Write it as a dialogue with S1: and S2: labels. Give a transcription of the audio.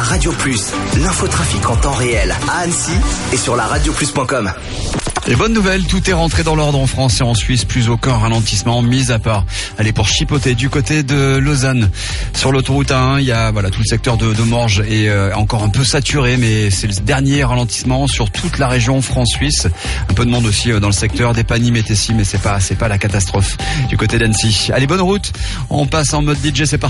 S1: Radio Plus, l'infotrafic en temps réel à Annecy et sur la radioplus.com.
S2: Et bonne nouvelle, tout est rentré dans l'ordre en France et en Suisse, plus aucun ralentissement, mis à part pour chipoter du côté de Lausanne. Sur l'autoroute A1, il y a tout le secteur de Morges est encore un peu saturé, mais c'est le dernier ralentissement sur toute la région France-Suisse. Un peu de monde aussi dans le secteur des Pagny-Métessy, mais c'est pas la catastrophe du côté d'Annecy. Allez, bonne route, on passe en mode DJ, c'est parti.